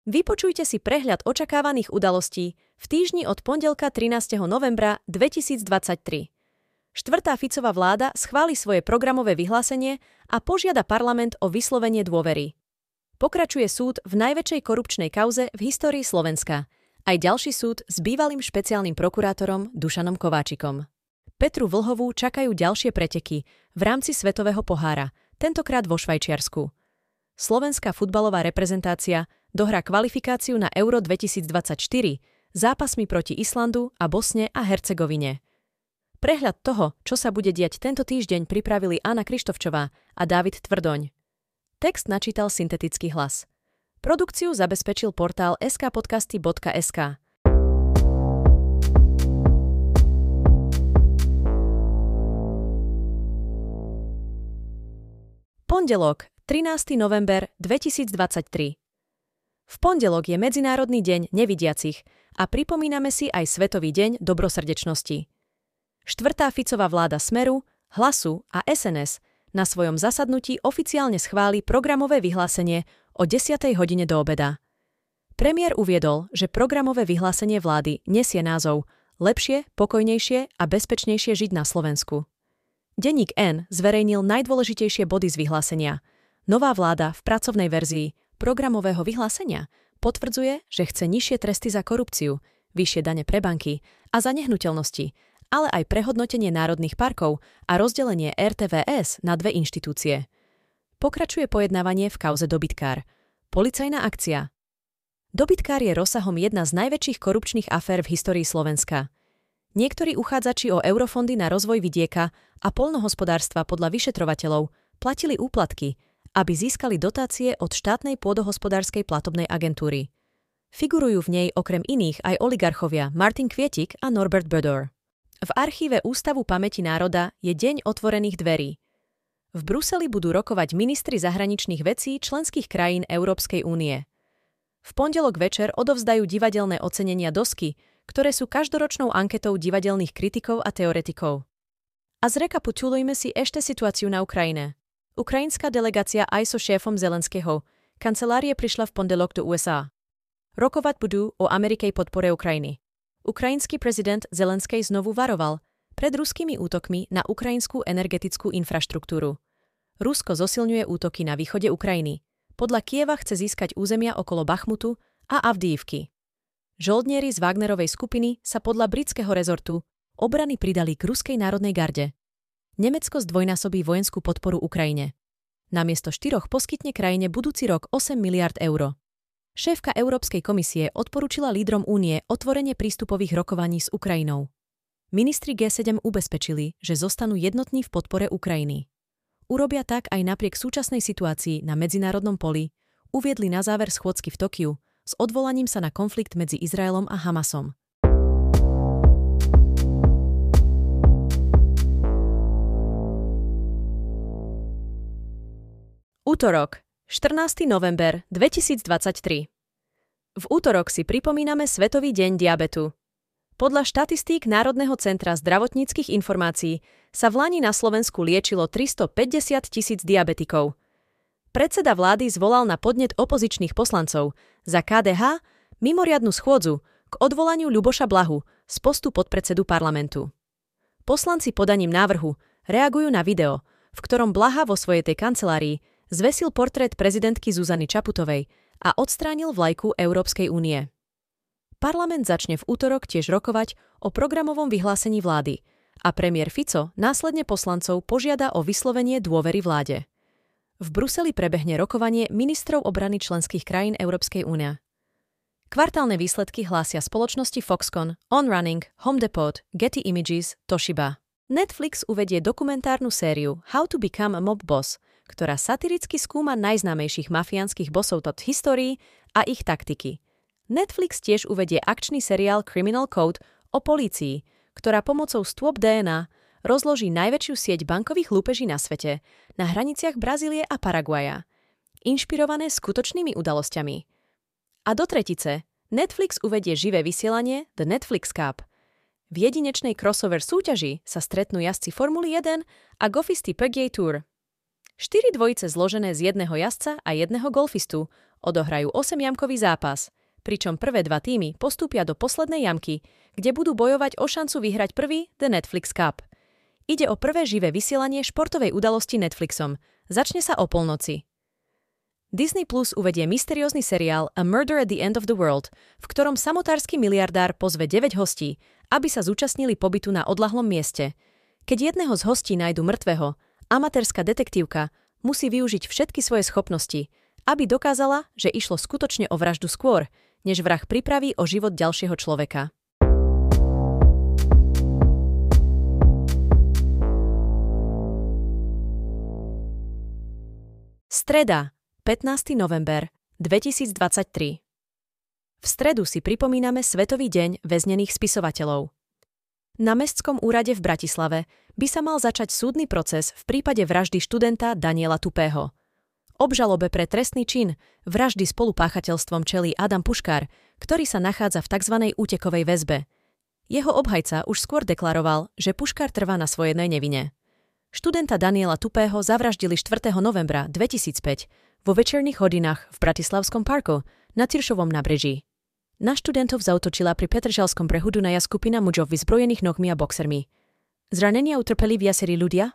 Vypočujte si prehľad očakávaných udalostí v týždni od pondelka 13. novembra 2023. Štvrtá Ficová vláda schváli svoje programové vyhlásenie a požiada parlament o vyslovenie dôvery. Pokračuje súd v najväčšej korupčnej kauze v histórii Slovenska. Aj ďalší súd s bývalým špeciálnym prokurátorom Dušanom Kováčikom. Petru Vlhovú čakajú ďalšie preteky v rámci Svetového pohára, tentokrát vo Švajčiarsku. Slovenská futbalová reprezentácia dohrá kvalifikáciu na Euro 2024 zápasmi proti Islandu a Bosne a Hercegovine. Prehľad toho, čo sa bude diať tento týždeň, pripravili Anna Krištofčová a Dávid Tvrdoň. Text načítal Syntetický hlas. Produkciu zabezpečil portál skpodcasty.sk. Pondelok, 13. november 2023. V pondelok je Medzinárodný deň nevidiacich a pripomíname si aj Svetový deň dobrosrdečnosti. Štvrtá Ficová vláda Smeru, Hlasu a SNS na svojom zasadnutí oficiálne schváli programové vyhlásenie o 10. hodine do obeda. Premiér uviedol, že programové vyhlásenie vlády nesie názov Lepšie, pokojnejšie a bezpečnejšie žiť na Slovensku. Denník N zverejnil najdôležitejšie body z vyhlásenia. Nová vláda v pracovnej verzii programového vyhlásenia potvrdzuje, že chce nižšie tresty za korupciu, vyššie dane pre banky a za nehnuteľnosti, ale aj prehodnotenie národných parkov a rozdelenie RTVS na dve inštitúcie. Pokračuje pojednávanie v kauze Dobytkár. Policajná akcia. Dobytkár je rozsahom jedna z najväčších korupčných afér v histórii Slovenska. Niektorí uchádzači o eurofondy na rozvoj vidieka a poľnohospodárstva podľa vyšetrovateľov platili úplatky, aby získali dotácie od štátnej pôdohospodárskej platobnej agentúry. Figurujú v nej okrem iných aj oligarchovia Martin Kvietik a Norbert Bödor. V archíve Ústavu pamäti národa je Deň otvorených dverí. V Bruseli budú rokovať ministri zahraničných vecí členských krajín Európskej únie. V pondelok večer odovzdajú divadelné ocenenia Dosky, ktoré sú každoročnou anketou divadelných kritikov a teoretikov. A zrekapitulujme si ešte situáciu na Ukrajine. Ukrajinská delegácia aj so šéfom Zelenského kancelárie prišla v pondelok do USA. Rokovať budú o americkej podpore Ukrajiny. Ukrajinský prezident Zelenský znovu varoval pred ruskými útokmi na ukrajinskú energetickú infraštruktúru. Rusko zosilňuje útoky na východe Ukrajiny. Podľa Kieva chce získať územia okolo Bachmutu a Avdijivky. Žoldnieri z Wagnerovej skupiny sa podľa britského rezortu obrany pridali k ruskej národnej garde. Nemecko zdvojnásobí vojenskú podporu Ukrajine. Namiesto 4 poskytne krajine budúci rok 8 miliard eur. Šéfka Európskej komisie odporúčila lídrom únie otvorenie prístupových rokovaní s Ukrajinou. Ministri G7 ubezpečili, že zostanú jednotní v podpore Ukrajiny. Urobia tak aj napriek súčasnej situácii na medzinárodnom poli, uviedli na záver schôdzky v Tokiu s odvolaním sa na konflikt medzi Izraelom a Hamasom. Utorok, 14. november 2023. V utorok si pripomíname Svetový deň diabetu. Podľa štatistík Národného centra zdravotníckych informácií sa vlani na Slovensku liečilo 350 000 diabetikov. Predseda vlády zvolal na podnet opozičných poslancov za KDH mimoriadnu schôdzu k odvolaniu Ľuboša Blahu z postu podpredsedu parlamentu. Poslanci podaním návrhu reagujú na video, v ktorom Blaha vo svojej tej kancelárii zvesil portrét prezidentky Zuzany Čaputovej a odstránil vlajku Európskej únie. Parlament začne v utorok tiež rokovať o programovom vyhlásení vlády a premiér Fico následne poslancov požiada o vyslovenie dôvery vláde. V Bruseli prebehne rokovanie ministrov obrany členských krajín Európskej únie. Kvartálne výsledky hlásia spoločnosti Foxconn, On Running, Home Depot, Getty Images, Toshiba. Netflix uvedie dokumentárnu sériu How to Become a Mob Boss, ktorá satiricky skúma najznámejších mafiánskych bossov od histórií a ich taktiky. Netflix tiež uvedie akčný seriál Criminal Code o polícii, ktorá pomocou stôp DNA rozloží najväčšiu sieť bankových lúpeží na svete na hraniciach Brazílie a Paraguaja, inšpirované skutočnými udalosťami. A do tretice Netflix uvedie živé vysielanie The Netflix Cup. V jedinečnej crossover súťaži sa stretnú jazdci Formuly 1 a golfisty PGA Tour. 4 dvojice zložené z jedného jazdca a jedného golfistu Odohrajú 8-jamkový zápas, pričom prvé 2 tímy postúpia do poslednej jamky, kde budú bojovať o šancu vyhrať prvý The Netflix Cup. Ide o prvé živé vysielanie športovej udalosti Netflixom. Začne sa o polnoci. Disney Plus uvedie mysteriózny seriál A Murder at the End of the World, v ktorom samotársky miliardár pozve 9 hostí, aby sa zúčastnili pobytu na odľahlom mieste. Keď jedného z hostí nájdu mŕtvého, amatérska detektívka musí využiť všetky svoje schopnosti, aby dokázala, že išlo skutočne o vraždu skôr, než vrah pripraví o život ďalšieho človeka. Streda, 15. november 2023. V stredu si pripomíname Svetový deň väznených spisovateľov. Na Mestskom úrade v Bratislave by sa mal začať súdny proces v prípade vraždy študenta Daniela Tupého. Obžalobe pre trestný čin vraždy spolupáchateľstvom čelí Adam Puškár, ktorý sa nachádza v tzv. Útekovej väzbe. Jeho obhajca už skôr deklaroval, že Puškár trvá na svojej nevine. Študenta Daniela Tupého zavraždili 4. novembra 2005 vo večerných hodinách v Bratislavskom parku na Tyršovom nábreží. Na študentov zautočila pri Petržalskom brehu Dunaja skupina mužov vyzbrojených nohmi a boxermi. Zranenia utrpeli viacerí ľudia?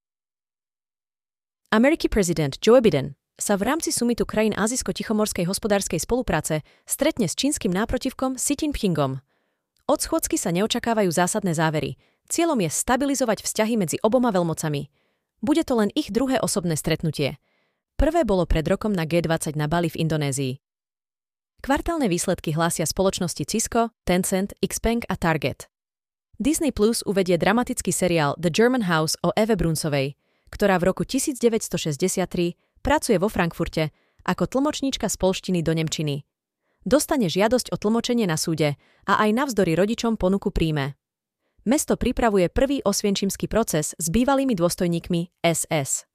Americký prezident Joe Biden sa v rámci summitu krajín Ázijsko-tichomorskej hospodárskej spolupráce stretne s čínskym náprotivkom Xi Jinpingom. Od schôdzky sa neočakávajú zásadné závery. Cieľom je stabilizovať vzťahy medzi oboma veľmocami. Bude to len ich druhé osobné stretnutie. Prvé bolo pred rokom na G20 na Bali v Indonézii. Kvartálne výsledky hlásia spoločnosti Cisco, Tencent, Xpeng a Target. Disney Plus uvedie dramatický seriál The German House o Eve Brunsovej, ktorá v roku 1963 pracuje vo Frankfurte ako tlmočníčka z poľštiny do nemčiny. Dostane žiadosť o tlmočenie na súde a aj navzdory rodičom ponuku príjme. Mesto pripravuje prvý osvienčimský proces s bývalými dôstojníkmi SS.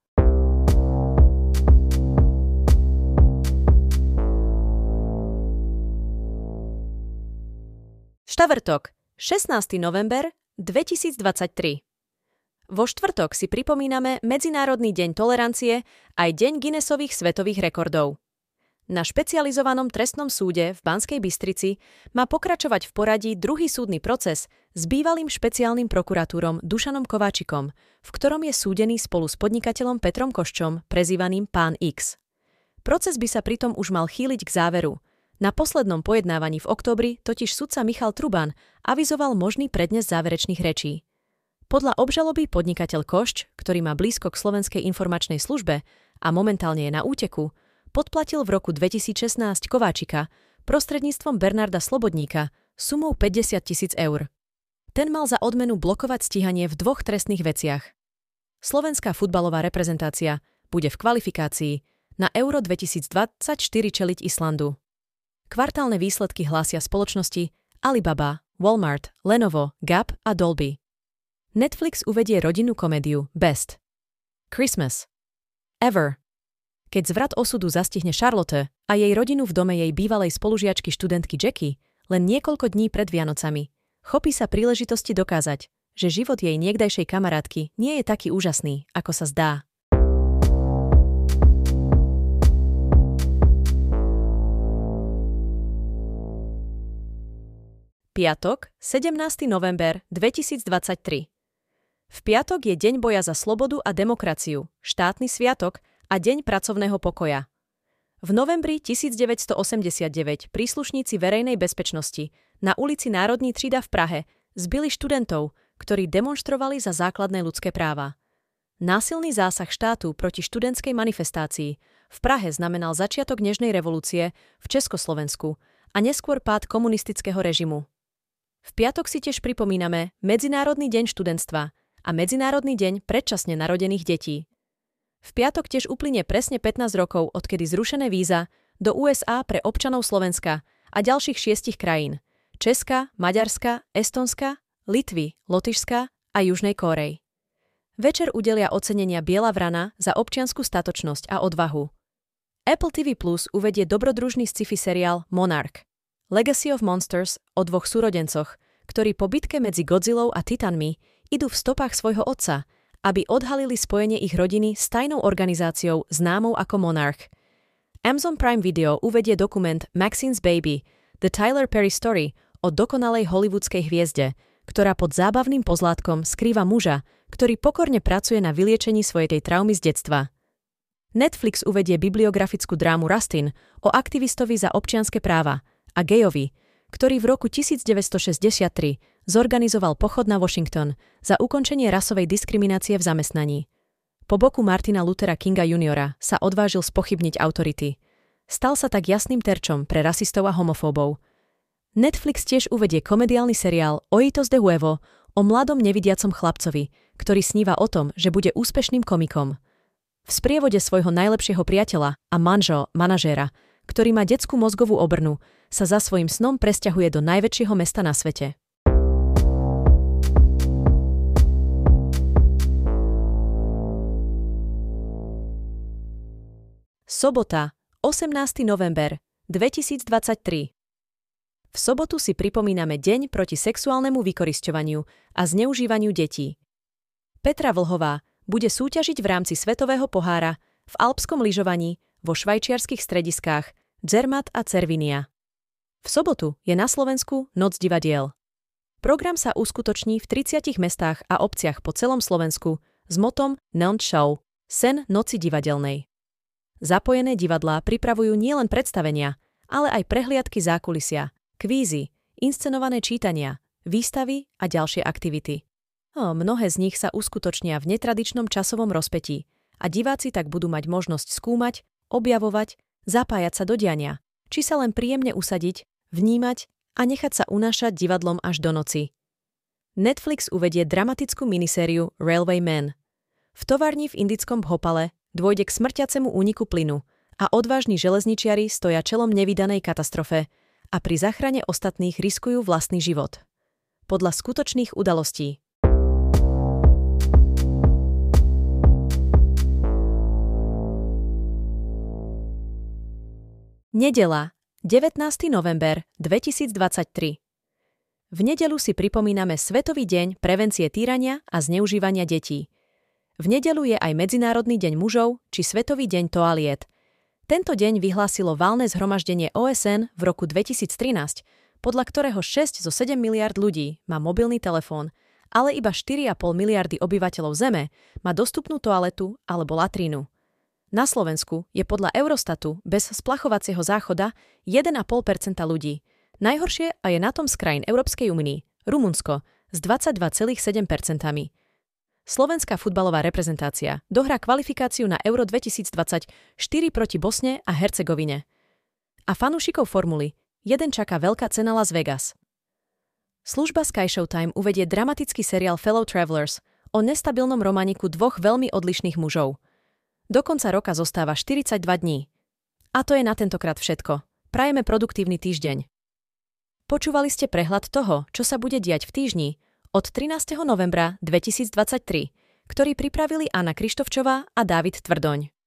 Štvrtok, 16. november 2023. Vo štvrtok si pripomíname Medzinárodný deň tolerancie aj Deň Guinnessových svetových rekordov. Na špecializovanom trestnom súde v Banskej Bystrici má pokračovať v poradí druhý súdny proces s bývalým špeciálnym prokuratúrom Dušanom Kováčikom, v ktorom je súdený spolu s podnikateľom Petrom Koščom, prezývaným Pán X. Proces by sa pritom už mal chýliť k záveru. Na poslednom pojednávaní v októbri totiž sudca Michal Truban avizoval možný prednes záverečných rečí. Podľa obžaloby podnikateľ Košč, ktorý má blízko k Slovenskej informačnej službe a momentálne je na úteku, podplatil v roku 2016 Kováčika prostredníctvom Bernarda Slobodníka sumou 50 000 eur. Ten mal za odmenu blokovať stíhanie v 2 trestných veciach. Slovenská futbalová reprezentácia bude v kvalifikácii na Euro 2024 čeliť Islandu. Kvartálne výsledky hlásia spoločnosti Alibaba, Walmart, Lenovo, Gap a Dolby. Netflix uvedie rodinnú komédiu Best. Christmas. Ever. Keď zvrat osudu zastihne Charlotte a jej rodinu v dome jej bývalej spolužiačky študentky Jackie len niekoľko dní pred Vianocami, chopí sa príležitosti dokázať, že život jej niekdajšej kamarátky nie je taký úžasný, ako sa zdá. Piatok, 17. november 2023. V piatok je Deň boja za slobodu a demokraciu, štátny sviatok a Deň pracovného pokoja. V novembri 1989 príslušníci verejnej bezpečnosti na ulici Národní třída v Prahe zbili študentov, ktorí demonštrovali za základné ľudské práva. Násilný zásah štátu proti študentskej manifestácii v Prahe znamenal začiatok nežnej revolúcie v Československu a neskôr pád komunistického režimu. V piatok si tiež pripomíname Medzinárodný deň študentstva a Medzinárodný deň predčasne narodených detí. V piatok tiež uplynie presne 15 rokov, odkedy zrušené víza do USA pre občanov Slovenska a ďalších 6 krajín – Česka, Maďarska, Estonska, Litvy, Lotyšska a Južnej Kórey. Večer udelia ocenenia Biela vrana za občiansku statočnosť a odvahu. Apple TV Plus uvedie dobrodružný sci-fi seriál Monarch. Legacy of Monsters o 2 súrodencoch, ktorí po bitke medzi Godzillou a Titanmi idú v stopách svojho otca, aby odhalili spojenie ich rodiny s tajnou organizáciou známou ako Monarch. Amazon Prime Video uvedie dokument Maxine's Baby, The Tyler Perry Story o dokonalej hollywoodskej hviezde, ktorá pod zábavným pozlátkom skrýva muža, ktorý pokorne pracuje na vyliečení svojej traumy z detstva. Netflix uvedie bibliografickú drámu Rustin o aktivistovi za občianske práva a gejovi, ktorý v roku 1963 zorganizoval pochod na Washington za ukončenie rasovej diskriminácie v zamestnaní. Po boku Martina Luthera Kinga Jr. sa odvážil spochybniť autority. Stal sa tak jasným terčom pre rasistov a homofóbov. Netflix tiež uvedie komediálny seriál Ojitos de Huevo o mladom nevidiacom chlapcovi, ktorý sníva o tom, že bude úspešným komikom. V sprievode svojho najlepšieho priateľa a manažéra, ktorý má detskú mozgovú obrnu, sa za svojím snom presťahuje do najväčšieho mesta na svete. Sobota, 18. november 2023. V sobotu si pripomíname Deň proti sexuálnemu vykorisťovaniu a zneužívaniu detí. Petra Vlhová bude súťažiť v rámci Svetového pohára v alpskom lyžovaní vo švajčiarskych strediskách Zermatt a Cervinia. V sobotu je na Slovensku Noc divadiel. Program sa uskutoční v 30 mestách a obciach po celom Slovensku s motom Noc Show, sen noci divadelnej. Zapojené divadlá pripravujú nielen predstavenia, ale aj prehliadky zákulisia, kvízy, inscenované čítania, výstavy a ďalšie aktivity. Mnohé z nich sa uskutočnia v netradičnom časovom rozpätí a diváci tak budú mať možnosť skúmať, objavovať, zapájať sa do diania, či sa len príjemne usadiť, vnímať a nechať sa unášať divadlom až do noci. Netflix uvedie dramatickú minisériu Railway Man. V továrni v indickom Bhopale dôjde k smrtiacemu úniku plynu a odvážni železničiari stoja čelom nevídanej katastrofe a pri záchrane ostatných riskujú vlastný život. Podľa skutočných udalostí. Nedeľa, 19. november 2023. V nedeľu si pripomíname Svetový deň prevencie týrania a zneužívania detí. V nedeľu je aj Medzinárodný deň mužov či Svetový deň toaliet. Tento deň vyhlásilo valné zhromaždenie OSN v roku 2013, podľa ktorého 6 zo 7 miliard ľudí má mobilný telefón, ale iba 4,5 miliardy obyvateľov Zeme má dostupnú toaletu alebo latrínu. Na Slovensku je podľa Eurostatu bez splachovacieho záchoda 1,5% ľudí. Najhoršie a je na tom z krajín Európskej únie Rumunsko s 22,7%. Slovenská futbalová reprezentácia dohrá kvalifikáciu na Euro 2024 proti Bosne a Hercegovine. A fanúšikov formuly jeden čaká veľká cena Las Vegas. Služba Sky Showtime uvedie dramatický seriál Fellow Travelers o nestabilnom romániku dvoch veľmi odlišných mužov. Do konca roka zostáva 42 dní. A to je na tentokrát všetko. Prajeme produktívny týždeň. Počúvali ste prehľad toho, čo sa bude diať v týždni od 13. novembra 2023, ktorý pripravili Anna Krištofčová a Dávid Tvrdoň.